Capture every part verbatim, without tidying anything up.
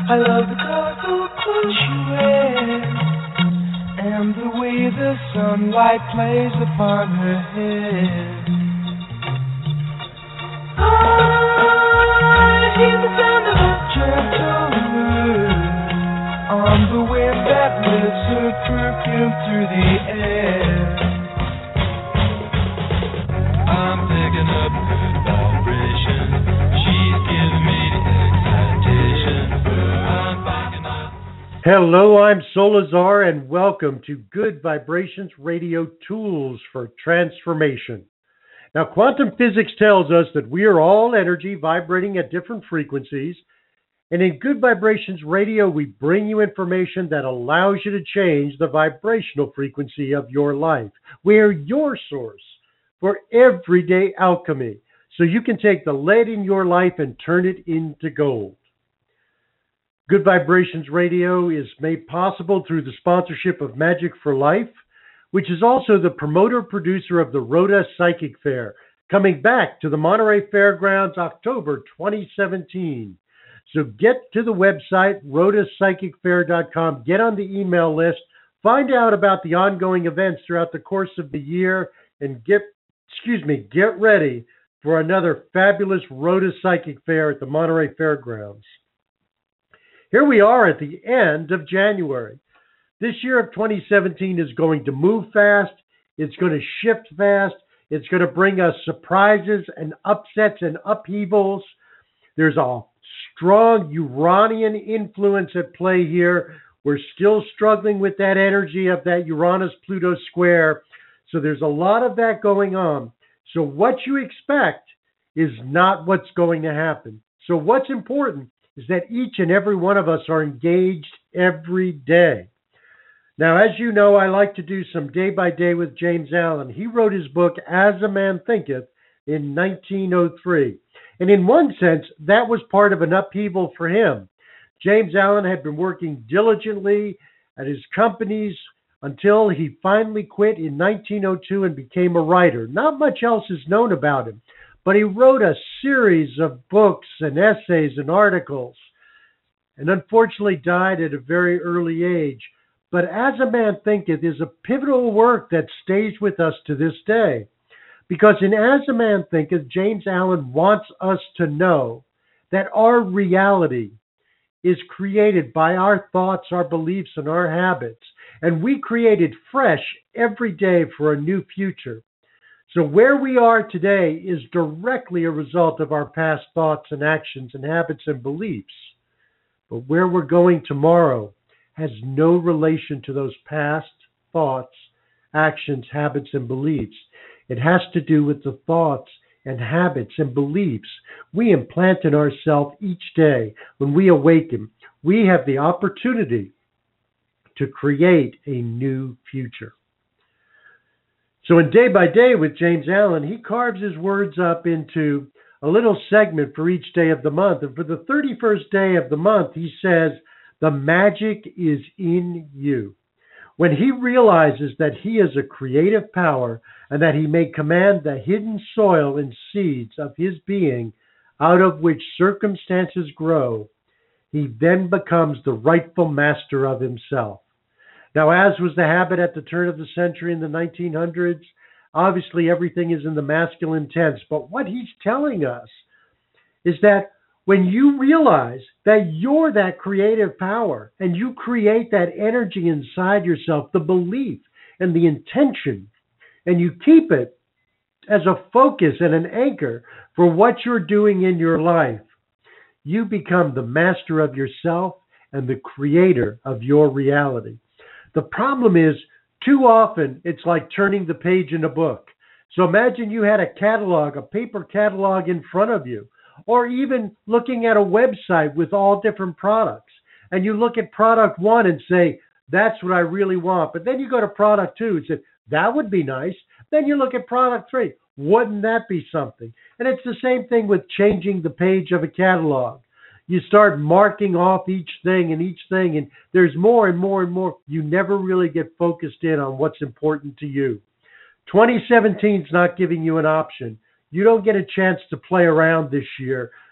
I love the colorful clothes she wears and the way the sunlight plays upon her hair. I hear the sound of a gentle word on the wind that lifts her perfume through the air. I'm picking up good vibration. She's giving me the excitation. I'm picking up. Hello, I'm Solazar, and welcome to Good Vibrations Radio Tools for Transformation. Now, quantum physics tells us that we are all energy vibrating at different frequencies, and in Good Vibrations Radio, we bring you information that allows you to change the vibrational frequency of your life. We're your source for everyday alchemy, so you can take the lead in your life and turn it into gold. Good Vibrations Radio is made possible through the sponsorship of Magic for Life, which is also the promoter-producer of the Rhoda Psychic Fair, coming back to the Monterey Fairgrounds October twenty seventeen. So get to the website, rhoda psychic fair dot com, get on the email list, find out about the ongoing events throughout the course of the year, and get, excuse me, get ready for another fabulous Rhoda Psychic Fair at the Monterey Fairgrounds. Here we are at the end of January. This year of twenty seventeen is going to move fast. It's going to shift fast. It's going to bring us surprises and upsets and upheavals. There's a strong Uranian influence at play here. We're still struggling with that energy of that Uranus-Pluto square. So there's a lot of that going on. So what you expect is not what's going to happen. So what's important is that each and every one of us are engaged every day. Now, as you know, I like to do some day by day with James Allen. He wrote his book, As a Man Thinketh, in nineteen oh three. And in one sense, that was part of an upheaval for him. James Allen had been working diligently at his companies until he finally quit in nineteen oh two and became a writer. Not much else is known about him, but he wrote a series of books and essays and articles, and unfortunately died at a very early age. But As a Man Thinketh is a pivotal work that stays with us to this day. Because in As a Man Thinketh, James Allen wants us to know that our reality is created by our thoughts, our beliefs, and our habits. And we create it fresh every day for a new future. So where we are today is directly a result of our past thoughts and actions and habits and beliefs. But where we're going tomorrow has no relation to those past thoughts, actions, habits, and beliefs. It has to do with the thoughts and habits and beliefs we implant in ourselves each day. When we awaken, we have the opportunity to create a new future. So in Day by Day with James Allen, he carves his words up into a little segment for each day of the month. And for the thirty-first day of the month, he says, the magic is in you. When he realizes that he is a creative power and that he may command the hidden soil and seeds of his being out of which circumstances grow, he then becomes the rightful master of himself. Now, as was the habit at the turn of the century in the nineteen hundreds, obviously everything is in the masculine tense. But what he's telling us is that when you realize that you're that creative power and you create that energy inside yourself, the belief and the intention, and you keep it as a focus and an anchor for what you're doing in your life, you become the master of yourself and the creator of your reality. The problem is, too often, it's like turning the page in a book. So imagine you had a catalog, a paper catalog in front of you, or even looking at a website with all different products. And you look at product one and say, that's what I really want. But then you go to product two and say, that would be nice. Then you look at product three. Wouldn't that be something? And it's the same thing with changing the page of a catalog. You start marking off each thing and each thing, and there's more and more and more. You never really get focused in on what's important to you. twenty seventeen is not giving you an option. You don't get a chance to play around this year.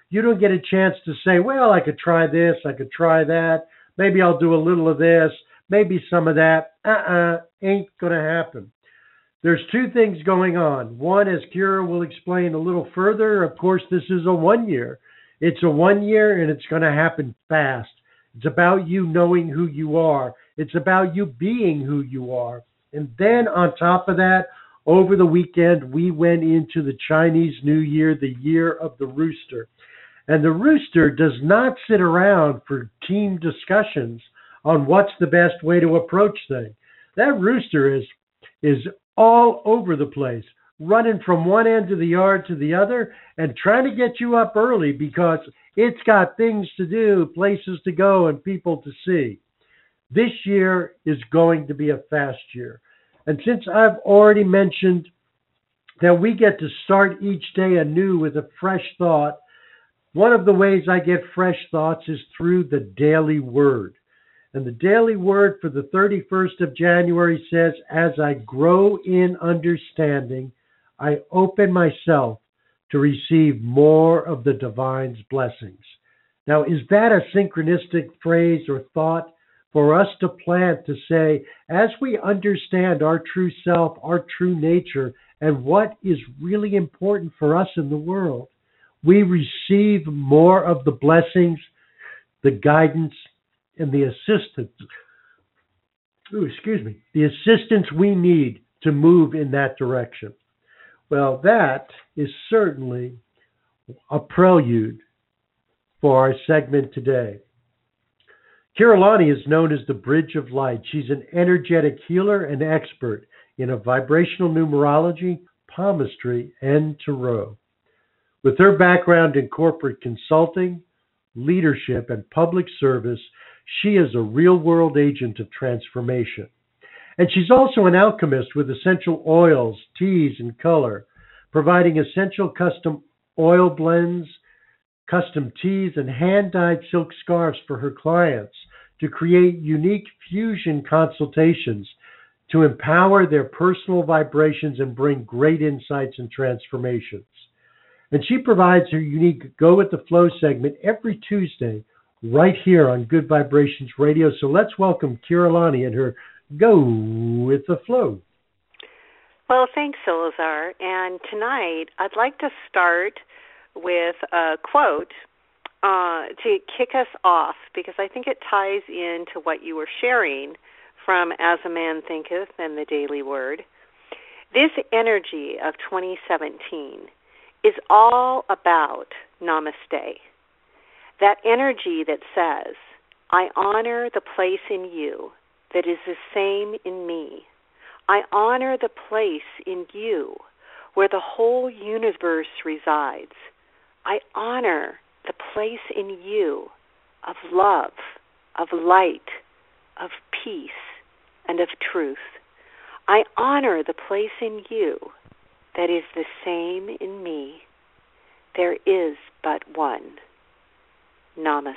You don't get a chance to say, well, I could try this, I could try that, maybe I'll do a little of this, maybe some of that. Uh-uh, ain't going to happen. There's two things going on. One, as Kira will explain a little further, of course, this is a one year. It's a one year and it's going to happen fast. It's about you knowing who you are. It's about you being who you are. And then on top of that, over the weekend, we went into the Chinese New Year, the year of the rooster. And the rooster does not sit around for team discussions on what's the best way to approach things. That rooster is is all over the place, running from one end of the yard to the other and trying to get you up early because it's got things to do, places to go, and people to see. This year is going to be a fast year. And since I've already mentioned that we get to start each day anew with a fresh thought, one of the ways I get fresh thoughts is through the daily word. And the daily word for the thirty-first of January says, as I grow in understanding, I open myself to receive more of the divine's blessings. Now, is that a synchronistic phrase or thought for us to plant to say, as we understand our true self, our true nature, and what is really important for us in the world, we receive more of the blessings, the guidance, and the assistance, ooh, excuse me, the assistance we need to move in that direction. Well, that is certainly a prelude for our segment today. Kira Lani is known as the Bridge of Light. She's an energetic healer and expert in a vibrational numerology, palmistry, and tarot. With her background in corporate consulting, leadership, and public service, she is a real-world agent of transformation. And she's also an alchemist with essential oils, teas, and color, providing essential custom oil blends, custom teas, and hand-dyed silk scarves for her clients to create unique fusion consultations to empower their personal vibrations and bring great insights and transformations. And she provides her unique Go With The Flow segment every Tuesday right here on Good Vibrations Radio. So let's welcome Kira Lani and her Go With The Flow. Well, thanks, Salazar. And tonight, I'd like to start with a quote uh, to kick us off, because I think it ties into what you were sharing from As a Man Thinketh and the Daily Word. This energy of twenty seventeen is all about namaste. That energy that says, I honor the place in you that is the same in me. I honor the place in you where the whole universe resides. I honor the place in you of love, of light, of peace, and of truth. I honor the place in you that is the same in me. There is but one. Namaste.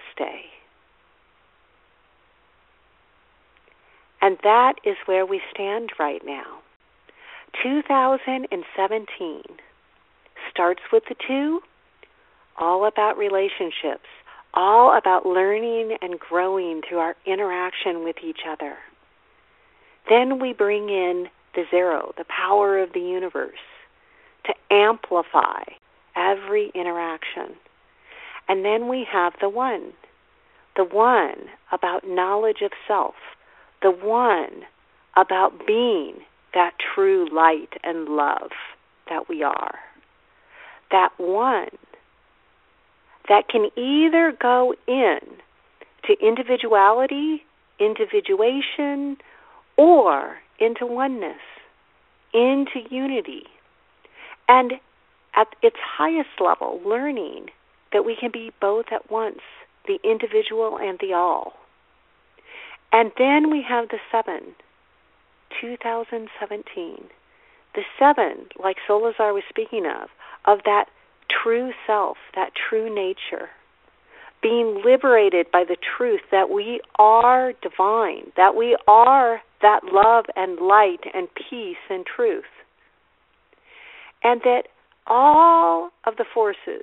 And that is where we stand right now. two thousand seventeen starts with the two, all about relationships, all about learning and growing through our interaction with each other. Then we bring in the zero, the power of the universe, to amplify every interaction. And then we have the one, the one about knowledge of self, the one about being that true light and love that we are. That one that can either go in to individuality, individuation, or into oneness, into unity. And at its highest level, learning that we can be both at once, the individual and the all. And then we have the seven, two thousand seventeen. The seven, like Salazar was speaking of, of that true self, that true nature, being liberated by the truth that we are divine, that we are that love and light and peace and truth. And that all of the forces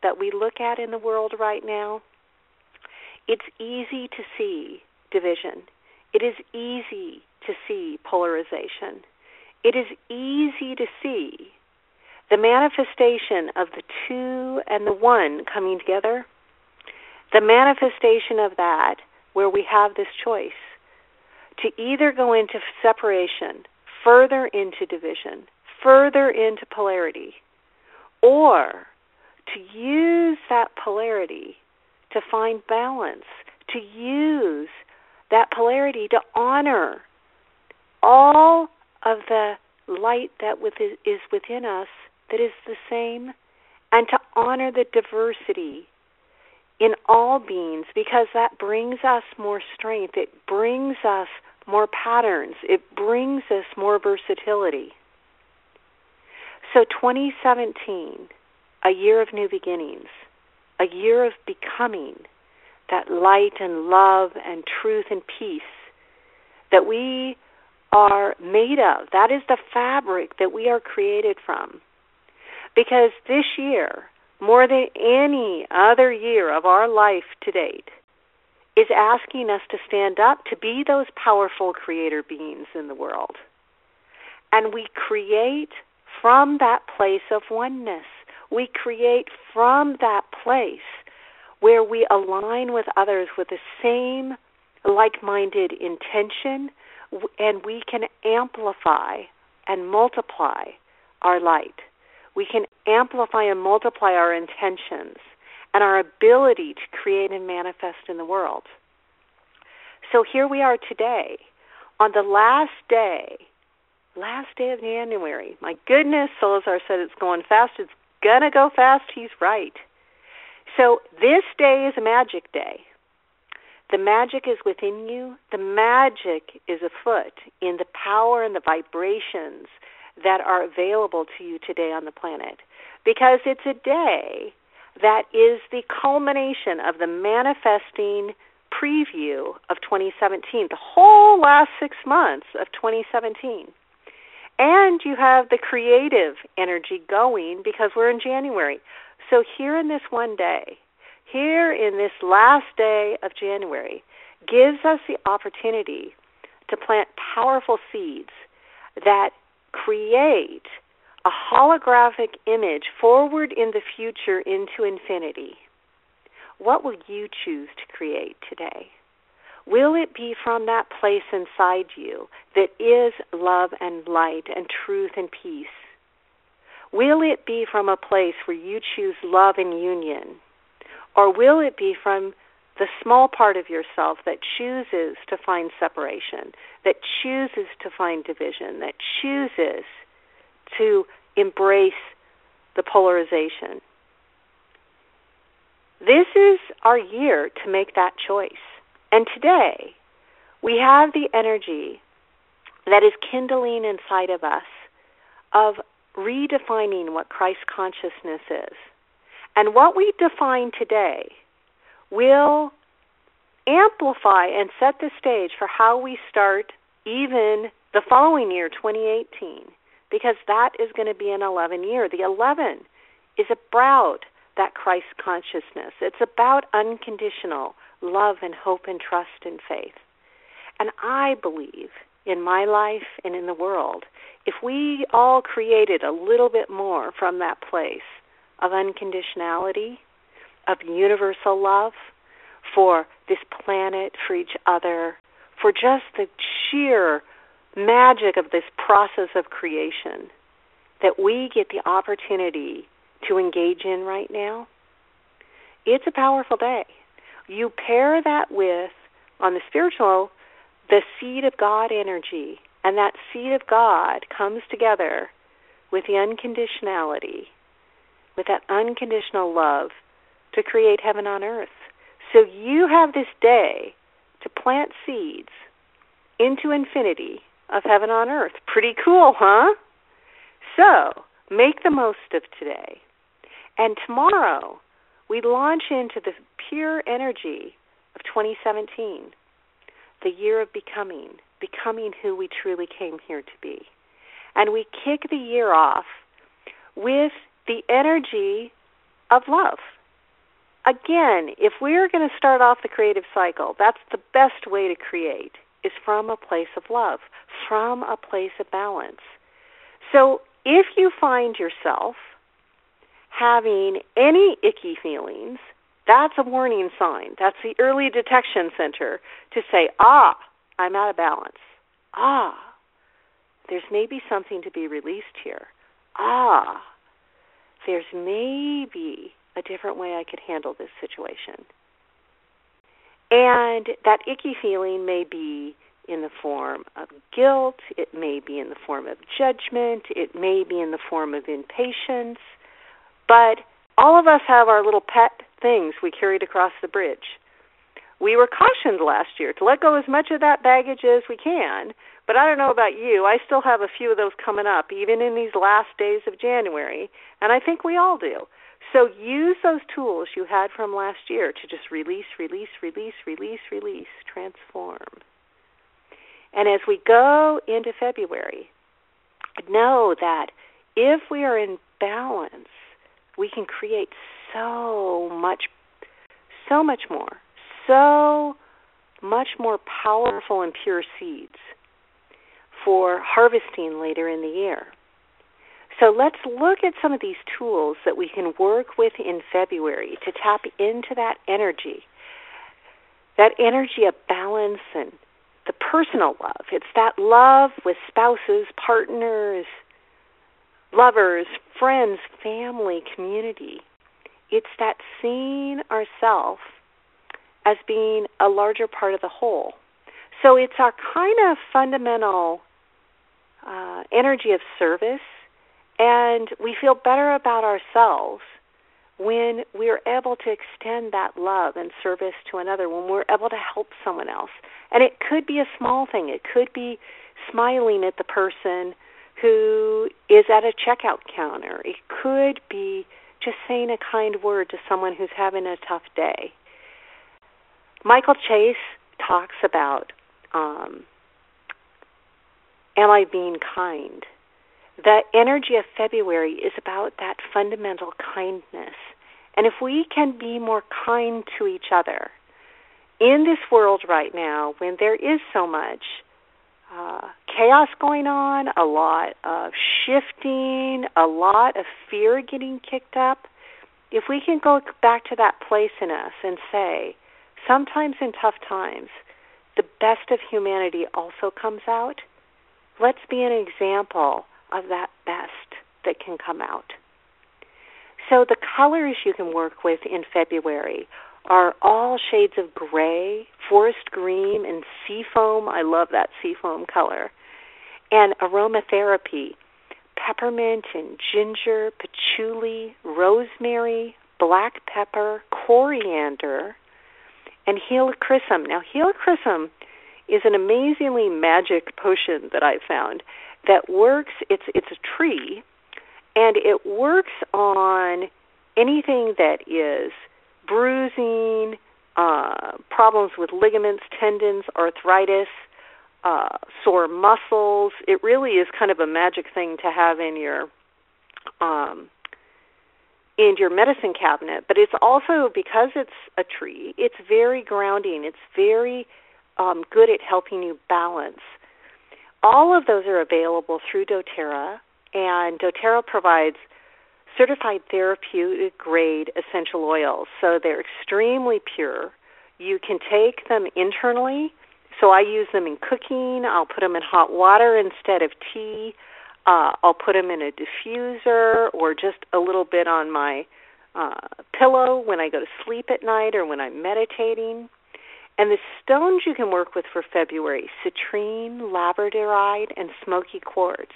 that we look at in the world right now, it's easy to see division. It is easy to see polarization. It is easy to see the manifestation of the two and the one coming together, the manifestation of that where we have this choice to either go into separation, further into division, further into polarity, or to use that polarity to find balance, to use that polarity to honor all of the light that is within us that is the same, and to honor the diversity in all beings, because that brings us more strength. It brings us more patterns. It brings us more versatility. So twenty seventeen, a year of new beginnings, a year of becoming that light and love and truth and peace that we are made of. That is the fabric that we are created from. Because this year, more than any other year of our life to date, is asking us to stand up to be those powerful creator beings in the world. And we create from that place of oneness. We create from that place where we align with others with the same like-minded intention, and we can amplify and multiply our light. We can amplify and multiply our intentions and our ability to create and manifest in the world. So here we are today, on the last day, last day of January. My goodness, Solazar said it's going fast. It's going to go fast. He's right. So this day is a magic day. The magic is within you. The magic is afoot in the power and the vibrations that are available to you today on the planet. Because it's a day that is the culmination of the manifesting preview of twenty seventeen, the whole last six months of twenty seventeen. And you have the creative energy going because we're in January. So here in this one day, here in this last day of January, gives us the opportunity to plant powerful seeds that create a holographic image forward in the future into infinity. What will you choose to create today? Will it be from that place inside you that is love and light and truth and peace? Will it be from a place where you choose love and union? Or will it be from the small part of yourself that chooses to find separation, that chooses to find division, that chooses to embrace the polarization? This is our year to make that choice. And today, we have the energy that is kindling inside of us of redefining what Christ consciousness is. And what we define today will amplify and set the stage for how we start even the following year, twenty eighteen, because that is going to be an eleven year. The eleven is about that Christ consciousness. It's about unconditional love and hope and trust and faith. And I believe in my life and in the world, if we all created a little bit more from that place of unconditionality, of universal love for this planet, for each other, for just the sheer magic of this process of creation that we get the opportunity to engage in right now, it's a powerful day. You pair that with, on the spiritual, the seed of God energy, and that seed of God comes together with the unconditionality, with that unconditional love to create heaven on earth. So you have this day to plant seeds into infinity of heaven on earth. Pretty cool, huh? So make the most of today. And tomorrow, we launch into the pure energy of twenty seventeen, the year of becoming, becoming who we truly came here to be. And we kick the year off with the energy of love. Again, if we're going to start off the creative cycle, that's the best way to create, is from a place of love, from a place of balance. So if you find yourself having any icky feelings, that's a warning sign. That's the early detection center to say, ah, I'm out of balance. Ah, there's maybe something to be released here. Ah, there's maybe a different way I could handle this situation. And that icky feeling may be in the form of guilt, it may be in the form of judgment, it may be in the form of impatience, but all of us have our little pet things we carried across the bridge. We were cautioned last year to let go as much of that baggage as we can, but I don't know about you, I still have a few of those coming up, even in these last days of January, and I think we all do. So use those tools you had from last year to just release, release, release, release, release, transform. And as we go into February, know that if we are in balance, we can create so much, so much more, so much more powerful and pure seeds for harvesting later in the year. So let's look at some of these tools that we can work with in February to tap into that energy, that energy of balance and the personal love. It's that love with spouses, partners, lovers, friends, family, community. It's that seeing ourselves as being a larger part of the whole. So it's our kind of fundamental uh, energy of service, and we feel better about ourselves when we're able to extend that love and service to another, when we're able to help someone else. And it could be a small thing. It could be smiling at the person who is at a checkout counter. It could be just saying a kind word to someone who's having a tough day. Michael Chase talks about, um, am I being kind? The energy of February is about that fundamental kindness. And if we can be more kind to each other in this world right now, when there is so much uh, chaos going on, a lot of shifting, a lot of fear getting kicked up, if we can go back to that place in us and say, sometimes in tough times, the best of humanity also comes out, let's be an example of that best that can come out. So the colors you can work with in February are all shades of gray, forest green, and seafoam. I love that seafoam color. And aromatherapy, peppermint and ginger, patchouli, rosemary, black pepper, coriander, and helichrysum. Now, helichrysum is an amazingly magic potion that I've found that works. It's it's a tree, and it works on anything that is bruising, uh, problems with ligaments, tendons, arthritis, uh, sore muscles. It really is kind of a magic thing to have in your um, in your medicine cabinet. But it's also, because it's a tree, it's very grounding. It's very um, good at helping you balance. All of those are available through doTERRA, and doTERRA provides certified therapeutic-grade essential oils. So they're extremely pure. You can take them internally. So I use them in cooking. I'll put them in hot water instead of tea. Uh, I'll put them in a diffuser or just a little bit on my uh, pillow when I go to sleep at night or when I'm meditating. And the stones you can work with for February, citrine, labradorite, and smoky quartz.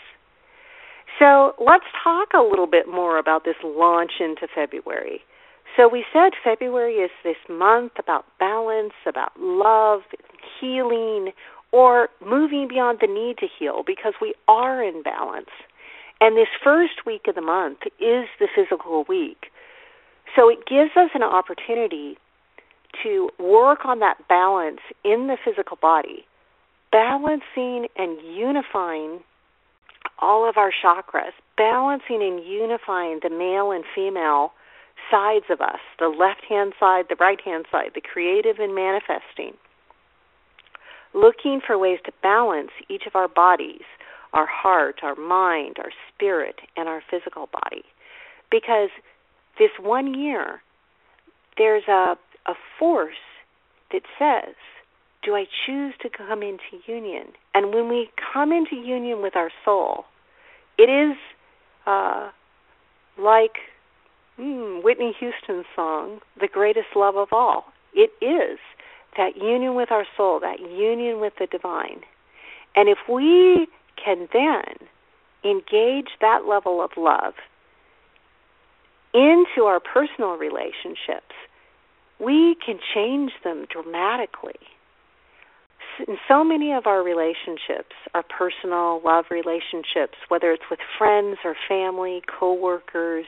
So let's talk a little bit more about this launch into February. So we said February is this month about balance, about love, healing, or moving beyond the need to heal, because we are in balance. And this first week of the month is the physical week. So it gives us an opportunity to work on that balance in the physical body, balancing and unifying all of our chakras, balancing and unifying the male and female sides of us, the left-hand side, the right-hand side, the creative and manifesting, looking for ways to balance each of our bodies, our heart, our mind, our spirit, and our physical body. Because this one year, there's a, a force that says, do I choose to come into union? And when we come into union with our soul, it is uh, like mm, Whitney Houston's song, The Greatest Love of All. It is that union with our soul, that union with the divine. And if we can then engage that level of love into our personal relationships, we can change them dramatically. In so many of our relationships, our personal love relationships, whether it's with friends or family, coworkers,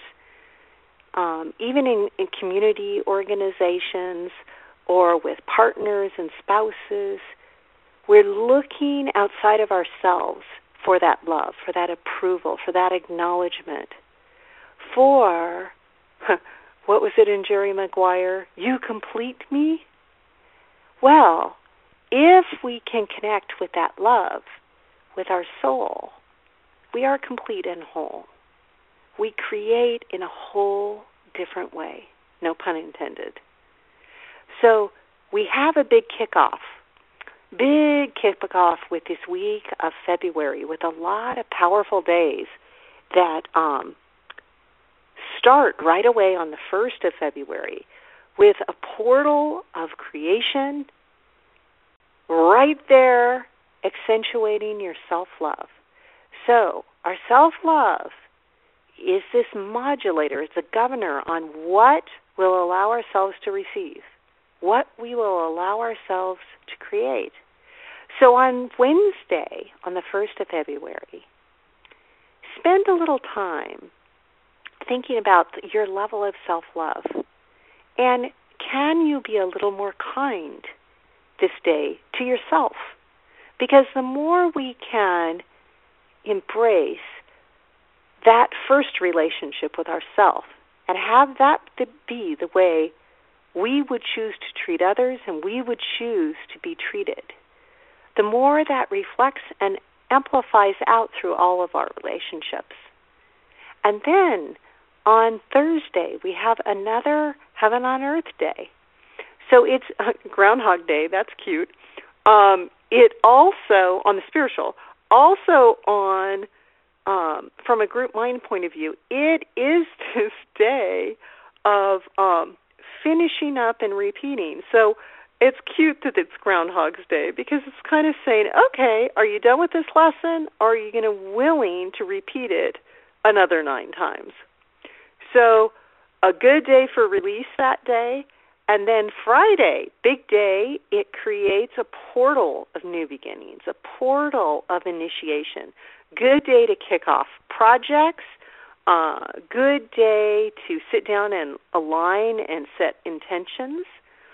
um, even in, in community organizations or with partners and spouses, we're looking outside of ourselves for that love, for that approval, for that acknowledgement, for, what was it in Jerry Maguire? You complete me? Well, if we can connect with that love, with our soul, we are complete and whole. We create in a whole different way, no pun intended. So we have a big kickoff, big kickoff with this week of February with a lot of powerful days that um, start right away on the first of February with a portal of creation right there accentuating your self-love. So our self-love is this modulator. It's a governor on what we'll allow ourselves to receive, what we will allow ourselves to create. So on Wednesday, on the first of February, spend a little time thinking about your level of self-love. And can you be a little more kind this day to yourself? Because the more we can embrace that first relationship with ourself and have that be the way we would choose to treat others and we would choose to be treated, the more that reflects and amplifies out through all of our relationships. And then on Thursday, we have another Heaven on Earth Day. So it's uh, Groundhog Day. That's cute. Um, it also, on the spiritual, also on, um, from a group mind point of view, it is this day of um, finishing up and repeating. So it's cute that it's Groundhog's Day because it's kind of saying, okay, are you done with this lesson, or are you going to willing to repeat it another nine times? So a good day for release that day. And then Friday, big day, it creates a portal of new beginnings, a portal of initiation. Good day to kick off projects. Uh, good day to sit down and align and set intentions.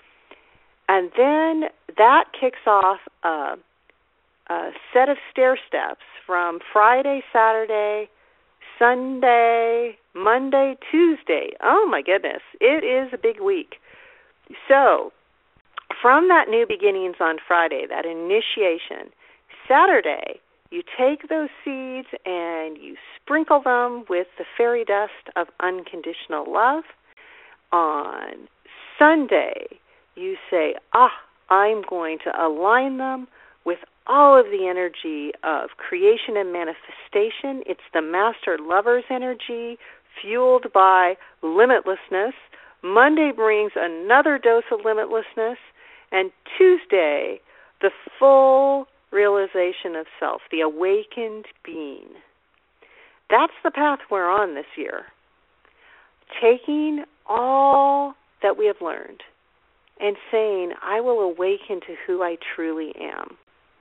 And then that kicks off a, a set of stair steps from Friday, Saturday, Sunday, Monday, Tuesday. Oh, my goodness. It is a big week. So from that new beginnings on Friday, that initiation, Saturday, you take those seeds and you sprinkle them with the fairy dust of unconditional love. On Sunday, you say, ah, I'm going to align them with all of the energy of creation and manifestation. It's the master lover's energy fueled by limitlessness. Monday brings another dose of limitlessness. And Tuesday, the full realization of self, the awakened being. That's the path we're on this year. Taking all that we have learned and saying, I will awaken to who I truly am.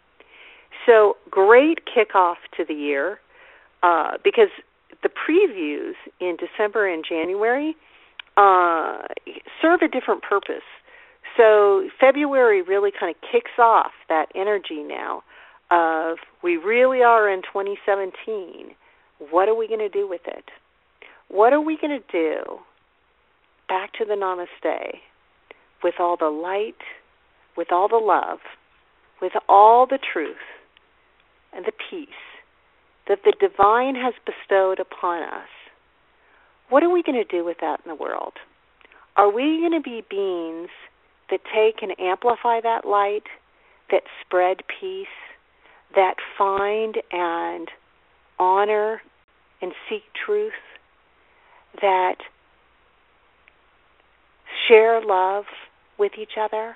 So great kickoff to the year uh, because the previews in December and January uh, serve a different purpose. So February really kind of kicks off that energy now of we really are in twenty seventeen. What are we going to do with it? What are we going to do back to the namaste with all the light, with all the love, with all the truth and the peace that the divine has bestowed upon us, what are we going to do with that in the world? Are we going to be beings that take and amplify that light, that spread peace, that find and honor and seek truth, that share love with each other?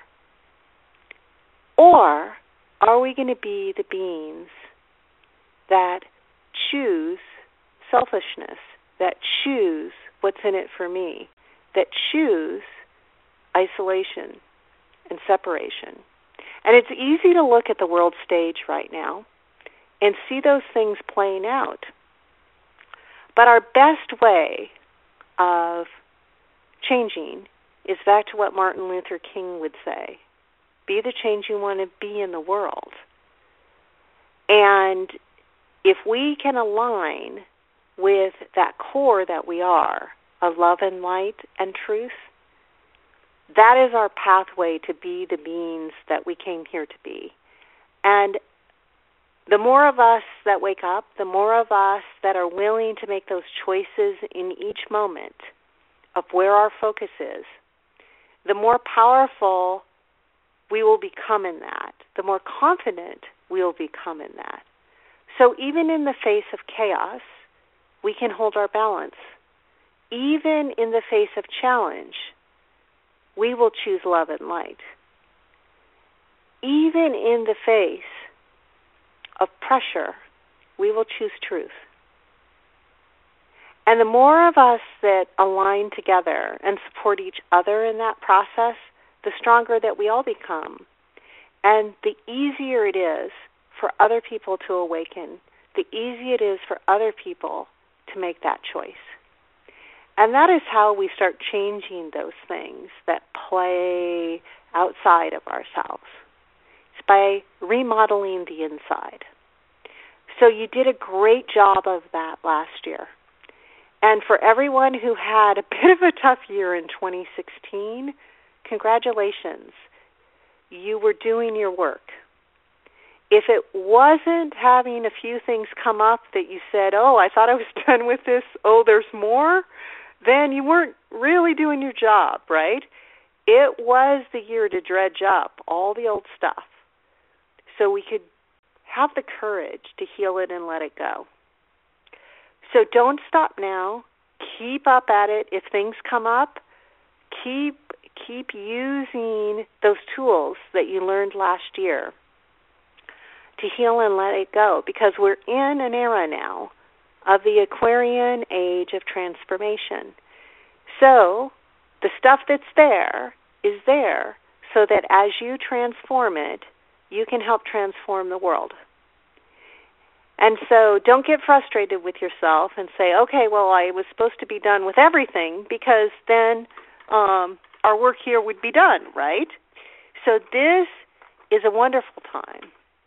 Or are we going to be the beings that choose selfishness, that choose what's in it for me, that choose isolation and separation? And it's easy to look at the world stage right now and see those things playing out. But our best way of changing is back to what Martin Luther King would say: be the change you want to be in the world. And if we can align with that core that we are of love and light and truth, that is our pathway to be the beings that we came here to be. And the more of us that wake up, the more of us that are willing to make those choices in each moment of where our focus is, the more powerful we will become in that, the more confident we will become in that. So even in the face of chaos, we can hold our balance. Even in the face of challenge, we will choose love and light. Even in the face of pressure, we will choose truth. And the more of us that align together and support each other in that process, the stronger that we all become. And the easier it is for other people to awaken, the easier it is for other people to make that choice. And that is how we start changing those things that play outside of ourselves. It's by remodeling the inside. So you did a great job of that last year. And for everyone who had a bit of a tough year in twenty sixteen, congratulations. You were doing your work. If it wasn't having a few things come up that you said, oh, I thought I was done with this, oh, there's more, then you weren't really doing your job, right? It was the year to dredge up all the old stuff so we could have the courage to heal it and let it go. So don't stop now. Keep up at it. If things come up, keep keep using those tools that you learned last year to heal and let it go, because we're in an era now of the Aquarian age of transformation. So the stuff that's there is there so that as you transform it, you can help transform the world. And so don't get frustrated with yourself and say, okay, well, I was supposed to be done with everything because then um, our work here would be done, right? So this is a wonderful time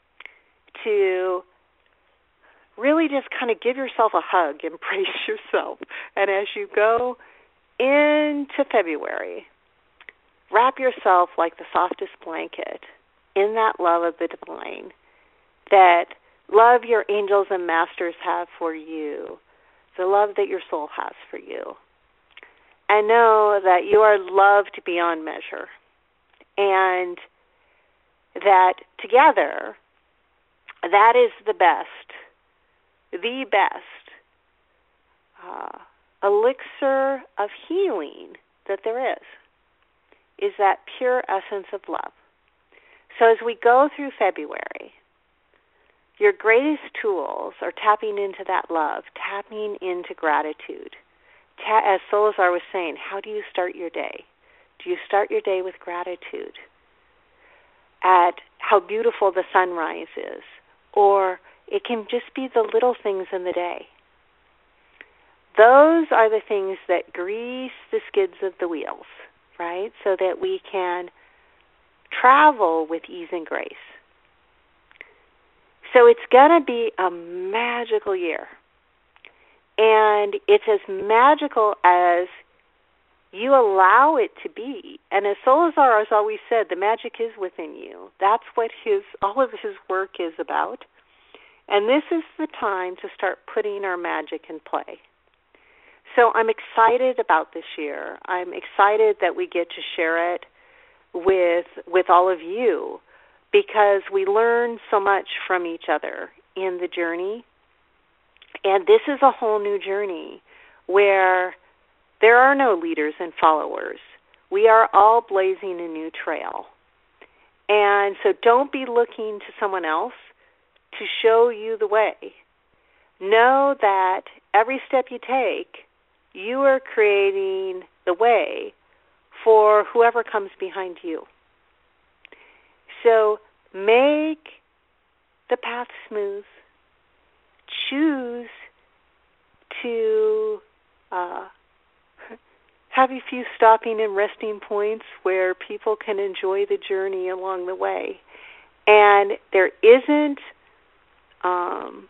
to really just kind of give yourself a hug, embrace yourself. And as you go into February, wrap yourself like the softest blanket in that love of the divine, that love your angels and masters have for you, the love that your soul has for you. And know that you are loved beyond measure, and that together, that is the best, the best uh, elixir of healing that there is, is that pure essence of love. So as we go through February, your greatest tools are tapping into that love, tapping into gratitude. Ta- as Solazar was saying, how do you start your day? Do you start your day with gratitude at how beautiful the sunrise is? Or it can just be the little things in the day. Those are the things that grease the skids of the wheels, right? So that we can travel with ease and grace. So it's going to be a magical year. And it's as magical as You allow it to be. And as Solazar has always said, the magic is within you. That's what his all of his work is about. And this is the time to start putting our magic in play. So I'm excited about this year. I'm excited that we get to share it with with all of you, because we learn so much from each other in the journey. And this is a whole new journey where there are no leaders and followers. We are all blazing a new trail. And so don't be looking to someone else to show you the way. Know that every step you take, you are creating the way for whoever comes behind you. So make the path smooth. Choose to uh, have a few stopping and resting points where people can enjoy the journey along the way. And there isn't um,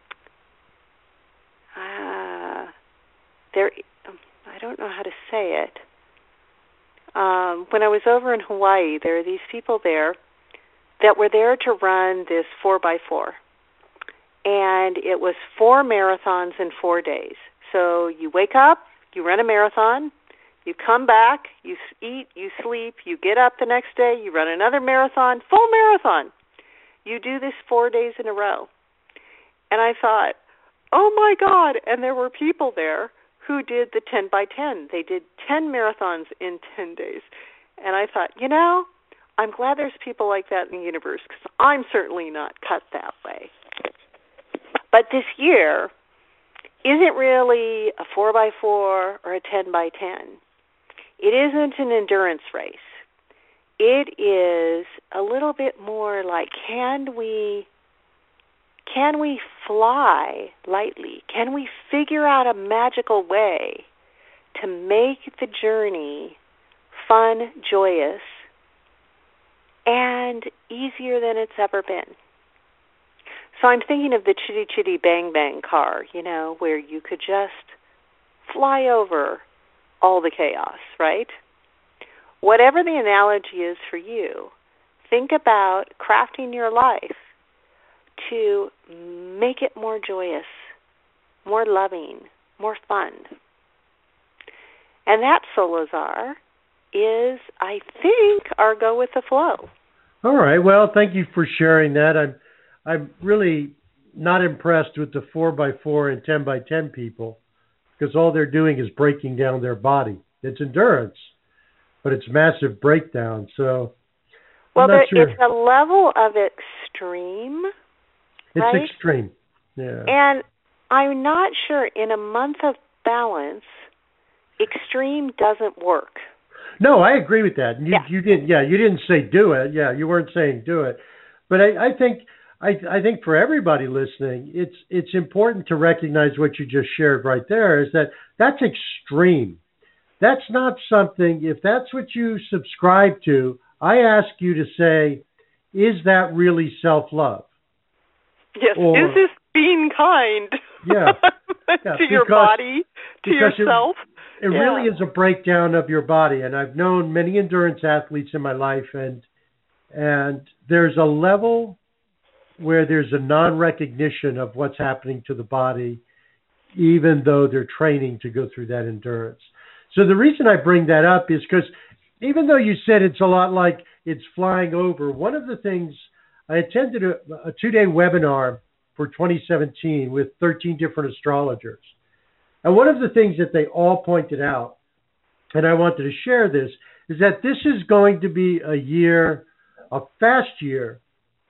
uh, there. I don't know how to say it. Um, when I was over in Hawaii, there are these people there that were there to run this four by four. And it was four marathons in four days. So you wake up, you run a marathon, you come back, you eat, you sleep, you get up the next day, you run another marathon, full marathon. You do this four days in a row. And I thought, oh my God, and there were people there who did the ten by ten. They did ten marathons in ten days. And I thought, you know, I'm glad there's people like that in the universe, because I'm certainly not cut that way. But this year isn't really a four by four or a ten by ten. It isn't an endurance race. It is a little bit more like, can we can we fly lightly? Can we figure out a magical way to make the journey fun, joyous, and easier than it's ever been? So I'm thinking of the Chitty Chitty Bang Bang car, you know, where you could just fly over all the chaos, right? Whatever the analogy is for you, think about crafting your life to make it more joyous, more loving, more fun. And that, Solazar, is, I think, our go with the flow. All right. Well, thank you for sharing that. I'm I'm really not impressed with the four by four and ten by ten people, because all they're doing is breaking down their body. It's endurance, but it's massive breakdown. So, well, there, sure. It's a level of extreme. It's right? extreme. Yeah. And I'm not sure, in a month of balance, extreme doesn't work. No, I agree with that. You, yeah. you didn't. Yeah, you didn't say do it. Yeah, you weren't saying do it. But I, I think. I, I think for everybody listening, it's it's important to recognize what you just shared right there, is that that's extreme. That's not something, if that's what you subscribe to, I ask you to say, is that really self-love? Yes, or, is this being kind yeah, yeah, to because, your body, to yourself? It, it yeah. really is a breakdown of your body. And I've known many endurance athletes in my life, and and there's a level where there's a non-recognition of what's happening to the body, even though they're training to go through that endurance. So the reason I bring that up is because even though you said it's a lot like it's flying over, one of the things, I attended a, a two-day webinar for twenty seventeen with thirteen different astrologers. And one of the things that they all pointed out, and I wanted to share this, is that this is going to be a year, a fast year,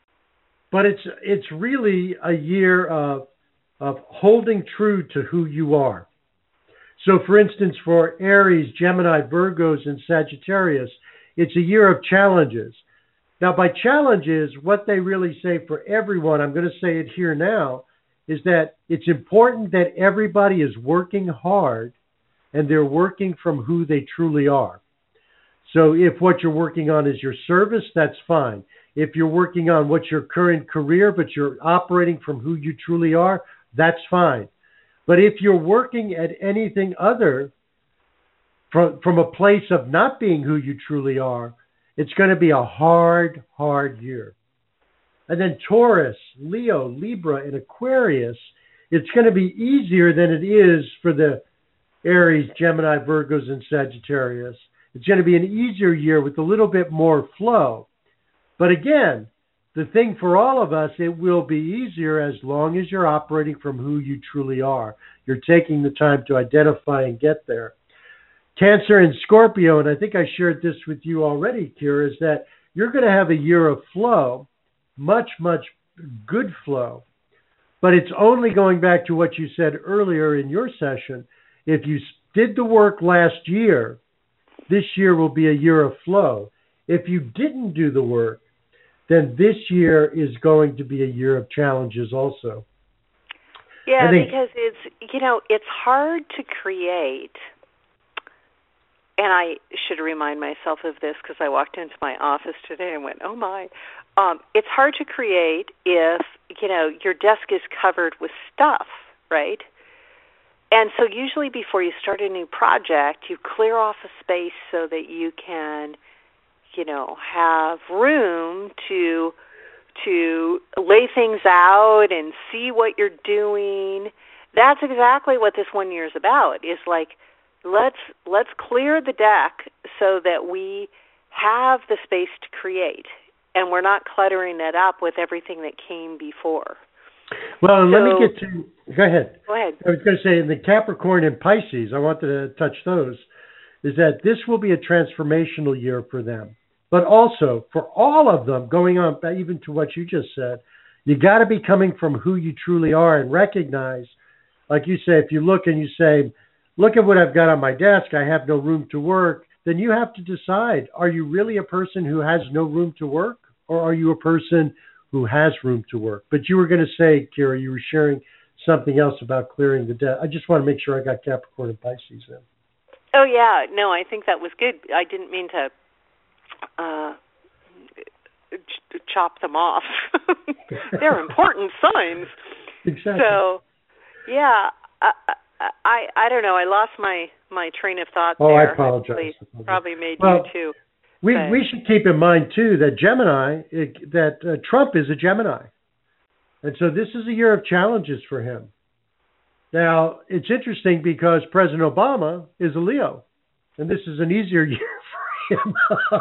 but it's it's really a year of of holding true to who you are. So, for instance, for Aries, Gemini, Virgos, and Sagittarius, it's a year of challenges. Now, by challenges, what they really say for everyone, I'm going to say it here now, is that it's important that everybody is working hard and they're working from who they truly are. So if what you're working on is your service, that's fine. If you're working on what's your current career, but you're operating from who you truly are, that's fine. But if you're working at anything other from, from a place of not being who you truly are, it's going to be a hard, hard year. And then Taurus, Leo, Libra, and Aquarius, it's going to be easier than it is for the Aries, Gemini, Virgos, and Sagittarius. It's going to be an easier year with a little bit more flow. But again, the thing for all of us, it will be easier as long as you're operating from who you truly are. You're taking the time to identify and get there. Cancer and Scorpio, and I think I shared this with you already, Kira, is that you're going to have a year of flow, much, much good flow. But it's only going back to what you said earlier in your session. If you did the work last year, this year will be a year of flow. If you didn't do the work, then this year is going to be a year of challenges also. Yeah, think, because it's, you know, it's hard to create, and I should remind myself of this because I walked into my office today and went, oh my. Um, it's hard to create if, you know, your desk is covered with stuff, right? And so usually before you start a new project, you clear off a space so that you can, you know, have room to to lay things out and see what you're doing. That's exactly what this one year is about, is like, let's let's clear the deck so that we have the space to create, and we're not cluttering it up with everything that came before. Well, and so, let me get to, go ahead. Go ahead. I was going to say, in the Capricorn and Pisces, I wanted to touch those, is that this will be a transformational year for them. But also, for all of them, going on even to what you just said, you got to be coming from who you truly are and recognize, like you say, if you look and you say, look at what I've got on my desk, I have no room to work, then you have to decide, are you really a person who has no room to work, or are you a person who has room to work? But you were going to say, Kira, you were sharing something else about clearing the desk. I just want to make sure I got Capricorn and Pisces in. Oh, yeah. No, I think that was good. I didn't mean to uh, ch- chop them off. They're important signs. Exactly. So, yeah, I, I, I don't know. I lost my, my train of thought oh, there. I apologize. Probably, probably made well, you too. We but. we should keep in mind, too, that Gemini, it, that uh, Trump is a Gemini. And so this is a year of challenges for him. Now, it's interesting because President Obama is a Leo, and this is an easier year for him.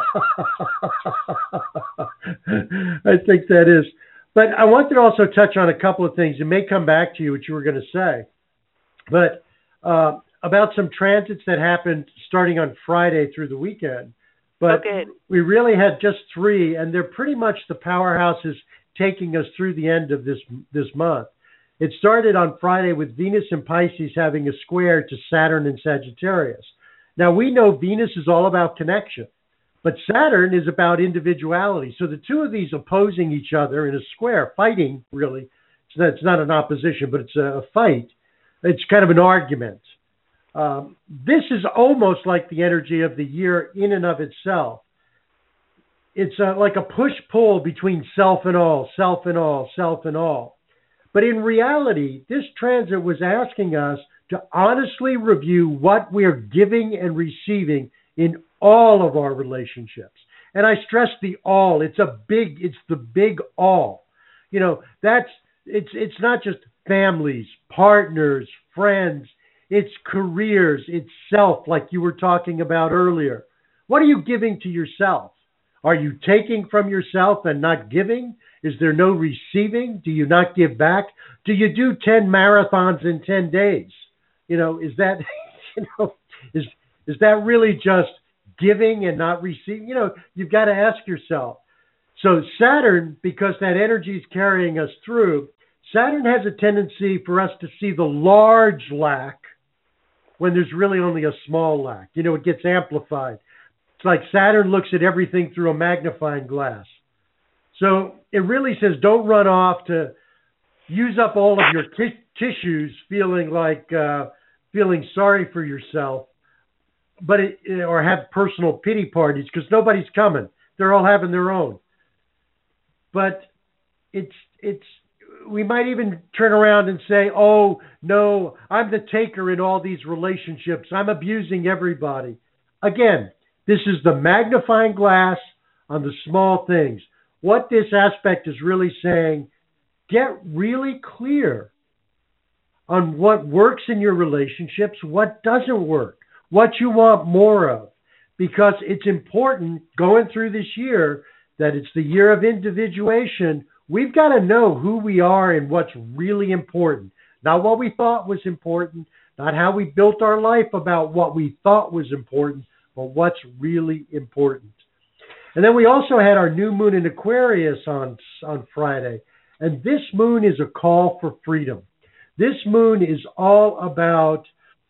I think that is. But I wanted to also touch on a couple of things. It may come back to you, what you were going to say. But uh, about some transits that happened starting on Friday through the weekend. But oh, we really had just three, and they're pretty much the powerhouses taking us through the end of this this month. It started on Friday with Venus and Pisces having a square to Saturn and Sagittarius. Now, we know Venus is all about connection, but Saturn is about individuality. So the two of these opposing each other in a square, fighting, really. It's not, it's not an opposition, but it's a fight. It's kind of an argument. Um, this is almost like the energy of the year in and of itself. It's uh, like a push-pull between self and all, self and all, self and all. But in reality, this transit was asking us to honestly review what we're giving and receiving in all of our relationships. And I stress the all. It's a big, it's the big all. You know, that's, it's, it's not just families, partners, friends. It's careers, it's self, like you were talking about earlier. What are you giving to yourself? Are you taking from yourself and not giving? Is there no receiving? Do you not give back? Do you do ten marathons in ten days? You know, is that, you know, is is that really just giving and not receiving? You know, you've got to ask yourself. So Saturn, because that energy is carrying us through, Saturn has a tendency for us to see the large lack when there's really only a small lack. You know, it gets amplified. It's like Saturn looks at everything through a magnifying glass. So it really says don't run off to use up all of your t- tissues feeling like, uh, feeling sorry for yourself, but it, or have personal pity parties because nobody's coming. They're all having their own. But it's, it's, we might even turn around and say, oh, no, I'm the taker in all these relationships. I'm abusing everybody. Again, this is the magnifying glass on the small things. What this aspect is really saying, get really clear on what works in your relationships, what doesn't work, what you want more of. Because it's important going through this year that it's the year of individuation. We've got to know who we are and what's really important. Not what we thought was important, not how we built our life about what we thought was important, but what's really important. And then we also had our new moon in Aquarius on, on Friday. And this moon is a call for freedom. This moon is all about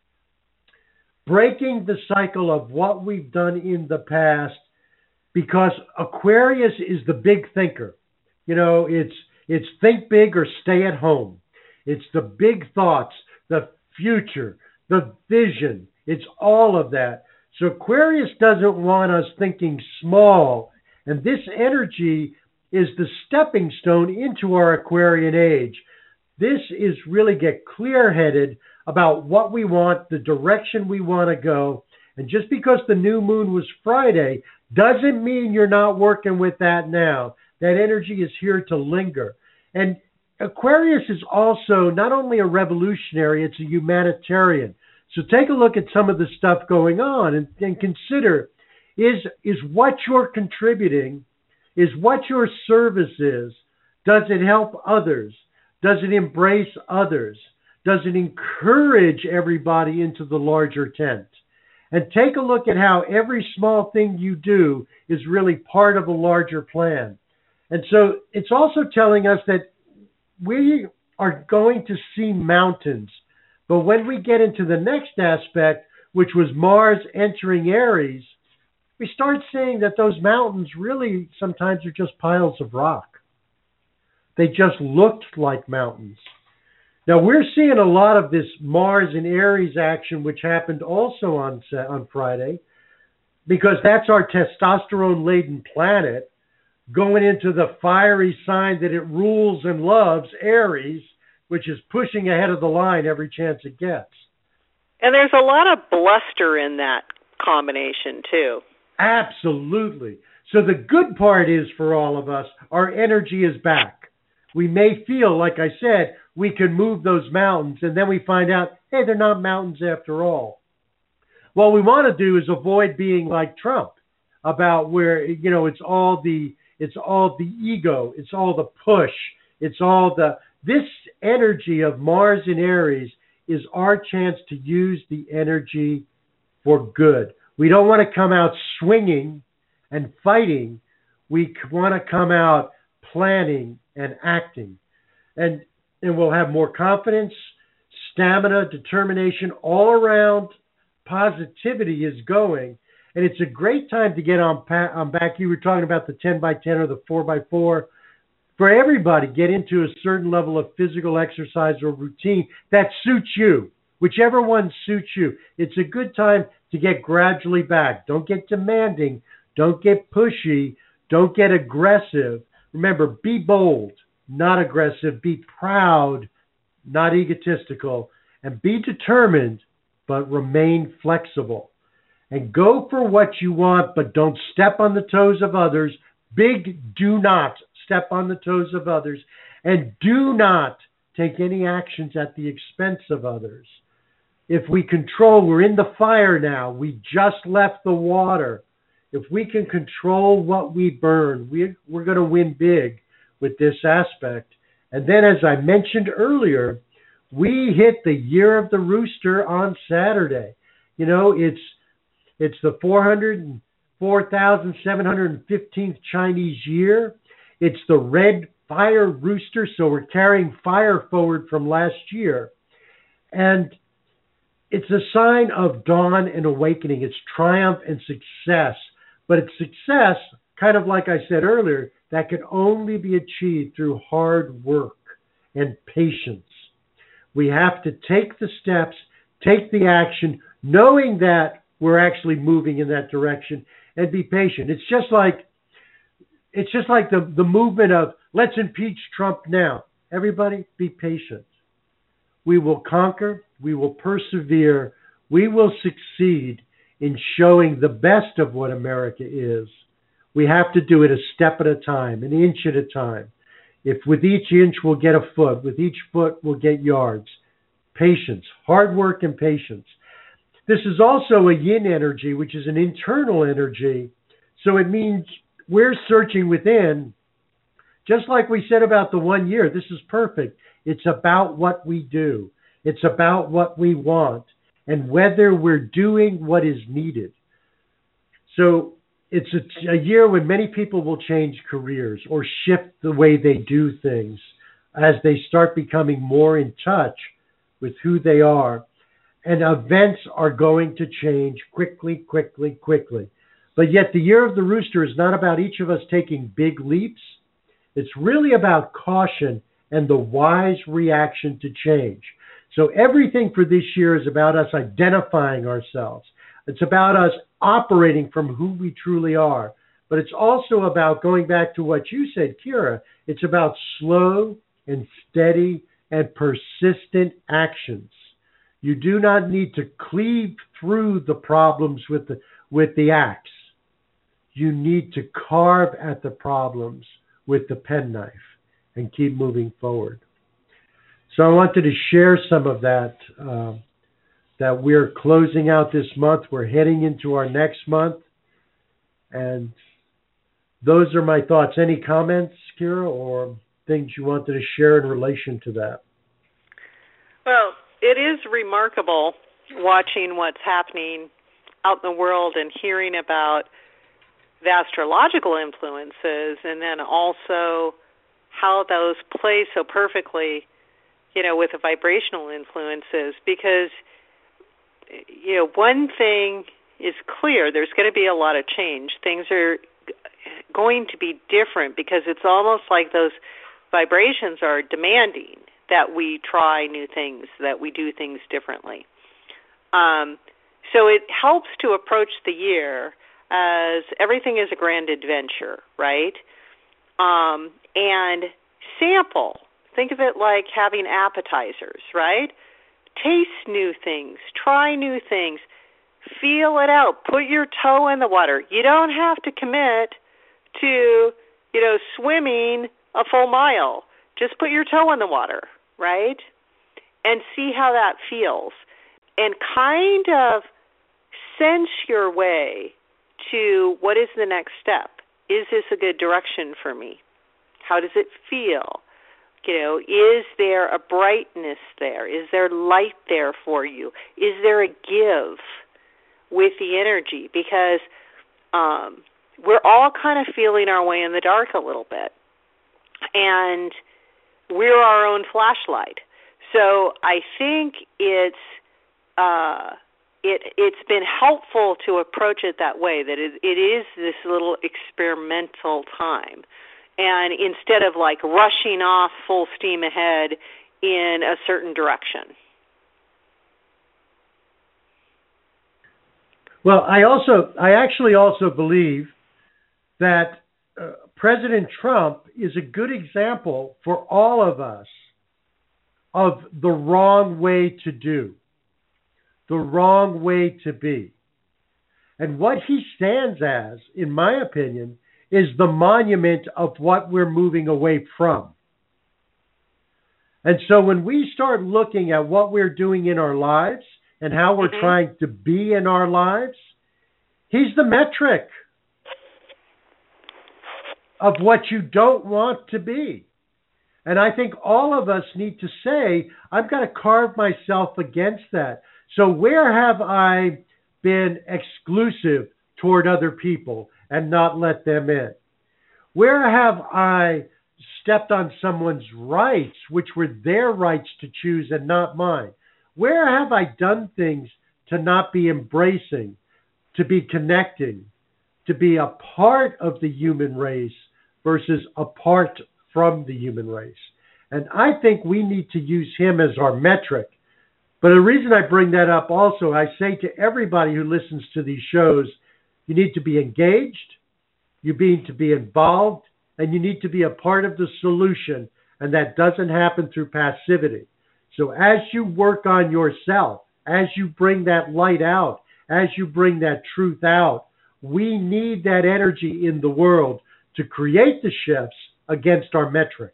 breaking the cycle of what we've done in the past, because Aquarius is the big thinker. You know, it's it's think big or stay at home. It's the big thoughts, the future, the vision. It's all of that. So Aquarius doesn't want us thinking small, and this energy is the stepping stone into our Aquarian age. This is really get clear-headed about what we want, the direction we want to go. And just because the new moon was Friday doesn't mean you're not working with that now. That energy is here to linger. And Aquarius is also not only a revolutionary, it's a humanitarian. So take a look at some of the stuff going on and, and consider, is, is what you're contributing, is what your service is, does it help others? Does it embrace others? Does it encourage everybody into the larger tent? And take a look at how every small thing you do is really part of a larger plan. And so it's also telling us that we are going to see mountains. But when we get into the next aspect, which was Mars entering Aries, we start seeing that those mountains really sometimes are just piles of rock. They just looked like mountains. Now, we're seeing a lot of this Mars and Aries action, which happened also on on Friday, because that's our testosterone-laden planet going into the fiery sign that it rules and loves, Aries, which is pushing ahead of the line every chance it gets. And there's a lot of bluster in that combination, too. Absolutely. So the good part is, for all of us, our energy is back. We may feel, like I said, we can move those mountains, and then we find out, hey, they're not mountains after all. What we want to do is avoid being like Trump, about where, you know, it's all the it's all the ego, it's all the push, it's all the this energy of Mars in Aries is our chance to use the energy for good. We don't want to come out swinging and fighting. We want to come out planning and acting. And and we'll have more confidence, stamina, determination, all around positivity is going. And it's a great time to get on, pa- on back. You were talking about the ten by ten or the four by four. For everybody, get into a certain level of physical exercise or routine that suits you, whichever one suits you. It's a good time to get gradually back. Don't get demanding. Don't get pushy. Don't get aggressive. Remember, be bold, not aggressive. Be proud, not egotistical. And be determined, but remain flexible. And go for what you want, but don't step on the toes of others. Big, do not step on the toes of others. And do not take any actions at the expense of others. If we control, we're in the fire now. We just left the water. If we can control what we burn, we, we're going to win big with this aspect. And then, as I mentioned earlier, we hit the year of the rooster on Saturday. You know, it's it's the four hundred four thousand seven hundred fifteenth Chinese year. It's the red fire rooster, so we're carrying fire forward from last year. And it's a sign of dawn and awakening. It's triumph and success. But it's success, kind of like I said earlier, that can only be achieved through hard work and patience. We have to take the steps, take the action, knowing that we're actually moving in that direction, and be patient. It's just like it's just like the, the movement of let's impeach Trump now. everybody, be patient. We will conquer. We will persevere. We will succeed in showing the best of what America is. We have to do it a step at a time, an inch at a time. If with each inch we'll get a foot, with each foot we'll get yards. Patience, hard work and patience. This is also a yin energy, which is an internal energy. So it means we're searching within. Just like we said about the one year, this is perfect. It's about what we do. It's about what we want and whether we're doing what is needed. So it's a, a year when many people will change careers or shift the way they do things as they start becoming more in touch with who they are. And events are going to change quickly, quickly, quickly. But yet the year of the rooster is not about each of us taking big leaps. It's really about caution and the wise reaction to change. So everything for this year is about us identifying ourselves. It's about us operating from who we truly are. But it's also about going back to what you said, Kira. It's about slow and steady and persistent actions. You do not need to cleave through the problems with the, with the axe. You need to carve at the problems with the penknife and keep moving forward. So I wanted to share some of that, uh, that we're closing out this month. We're heading into our next month. And those are my thoughts. Any comments, Kira, or things you wanted to share in relation to that? Well, it is remarkable watching what's happening out in the world and hearing about the astrological influences, and then also how those play so perfectly, you know, with the vibrational influences. Because, you know, one thing is clear, there's going to be a lot of change. Things are going to be different because it's almost like those vibrations are demanding that we try new things, that we do things differently. Um, so it helps to approach the year as everything is a grand adventure, right? Um, and sample. Think of it like having appetizers, right? Taste new things. Try new things. Feel it out. Put your toe in the water. You don't have to commit to, you know, swimming a full mile. Just put your toe in the water, right? And see how that feels. And kind of sense your way to what is the next step. Is this a good direction for me? How does it feel? You know, is there a brightness there? Is there light there for you? Is there a give with the energy? Because um, we're all kind of feeling our way in the dark a little bit. And we're our own flashlight. So I think it's uh, it, it's been helpful to approach it that way, that it, it is this little experimental time. And instead of like rushing off full steam ahead in a certain direction. Well, I also, I actually also believe that uh, President Trump is a good example for all of us of the wrong way to do, the wrong way to be. And what he stands as, in my opinion, is the monument of what we're moving away from. And so when we start looking at what we're doing in our lives and how we're mm-hmm. trying to be in our lives, he's the metric of what you don't want to be. And I think all of us need to say, I've got to carve myself against that. So where have I been exclusive toward other people and not let them in? Where have I stepped on someone's rights, which were their rights to choose and not mine? Where have I done things to not be embracing, to be connecting, to be a part of the human race versus apart from the human race? And I think we need to use him as our metric. But the reason I bring that up also, I say to everybody who listens to these shows, you need to be engaged, you need to be involved, and you need to be a part of the solution and that doesn't happen through passivity. So as you work on yourself, as you bring that light out, as you bring that truth out, we need that energy in the world to create the shifts against our metric.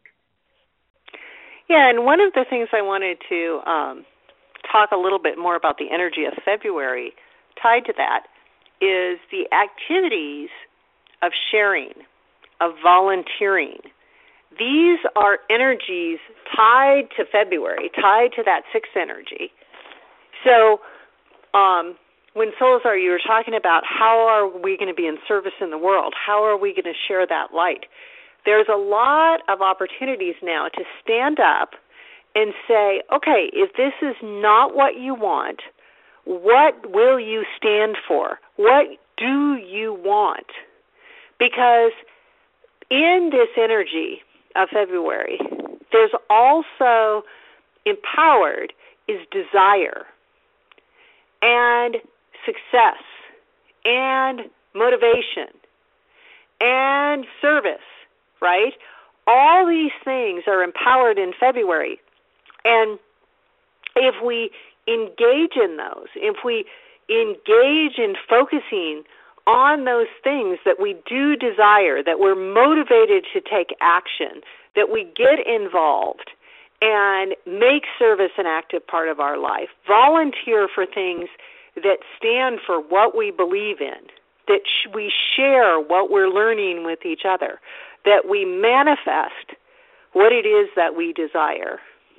Yeah, and one of the things I wanted to um, talk a little bit more about the energy of February tied to that is the activities of sharing, of volunteering. These are energies tied to February, tied to that sixth energy. So um, when Solazar, you were talking about how are we going to be in service in the world? How are we going to share that light? There's a lot of opportunities now to stand up and say, okay, if this is not what you want, what will you stand for? What do you want? Because in this energy of February, there's also empowered is desire and success and motivation and service, right? All these things are empowered in February. And if we engage in those, if we engage in focusing on those things that we do desire, that we're motivated to take action, that we get involved and make service an active part of our life, volunteer for things that stand for what we believe in, that sh- we share what we're learning with each other, that we manifest what it is that we desire.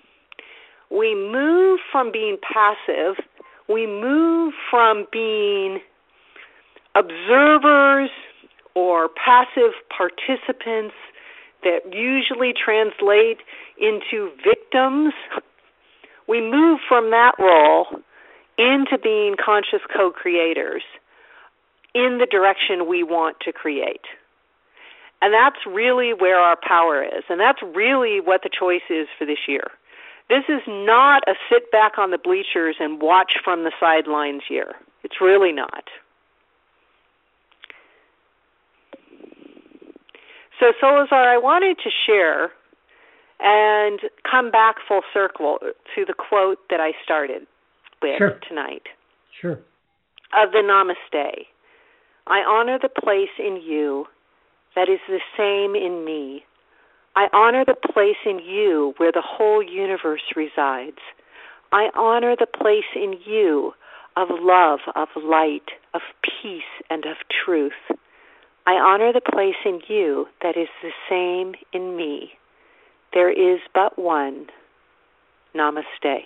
We move from being passive, we move from being observers or passive participants that usually translate into victims. We move from that role into being conscious co-creators in the direction we want to create. And that's really where our power is, and that's really what the choice is for this year. This is not a sit back on the bleachers and watch from the sidelines year. It's really not. So, Solazar, I wanted to share and come back full circle to the quote that I started with Sure. tonight. Sure. Of the Namaste. I honor the place in you that is the same in me. I honor the place in you where the whole universe resides. I honor the place in you of love, of light, of peace, and of truth. I honor the place in you that is the same in me. There is but one. Namaste.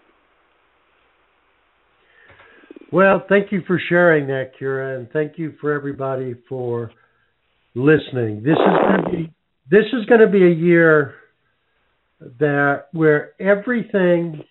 Well, thank you for sharing that, Kira, and thank you for everybody for listening. This is going to be this is going to be a year that where everything,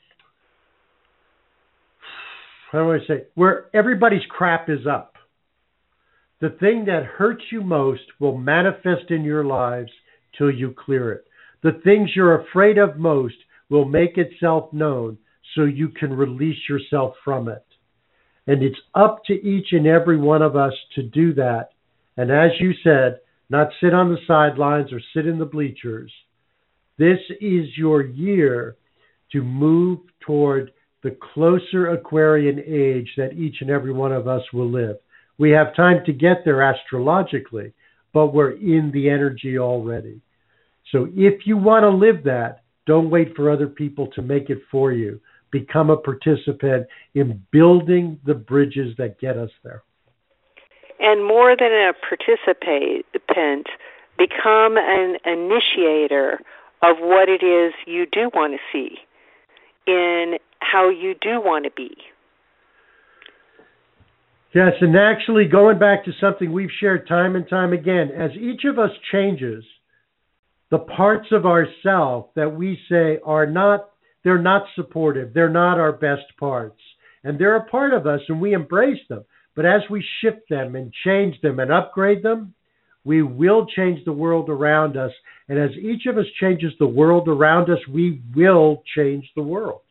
how do I say, where everybody's crap is up. The thing that hurts you most will manifest in your lives till you clear it. The things you're afraid of most will make itself known so you can release yourself from it. And it's up to each and every one of us to do that. And as you said, not sit on the sidelines or sit in the bleachers. This is your year to move toward the closer Aquarian age that each and every one of us will live. We have time to get there astrologically, but we're in the energy already. So if you want to live that, don't wait for other people to make it for you. Become a participant in building the bridges that get us there. And more than a participant, become an initiator of what it is you do want to see in how you do want to be. Yes, and actually going back to something we've shared time and time again, as each of us changes, the parts of ourself that we say are not, they're not supportive, they're not our best parts, and they're a part of us and we embrace them. But as we shift them and change them and upgrade them, we will change the world around us. And as each of us changes the world around us, we will change the world.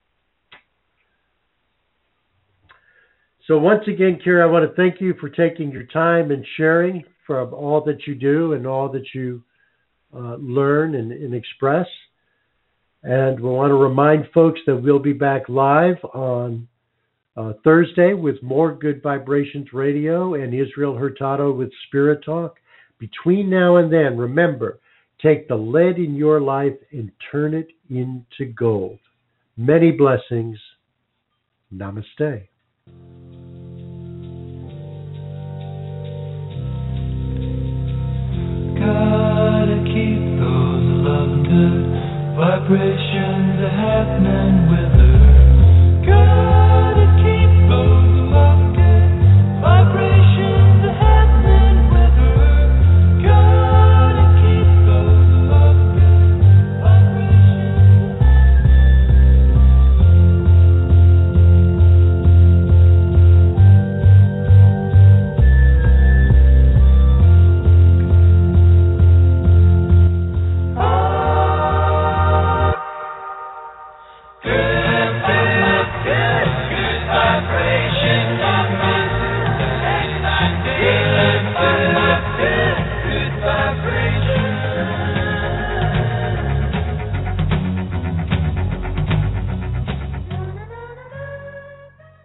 So once again, Kira, I want to thank you for taking your time and sharing from all that you do and all that you uh, learn and, and express. And we want to remind folks that we'll be back live on uh, Thursday with more Good Vibrations Radio and Israel Hurtado with Spirit Talk. Between now and then, remember, take the lead in your life and turn it into gold. Many blessings. Namaste. Gotta keep those love and good vibrations happening.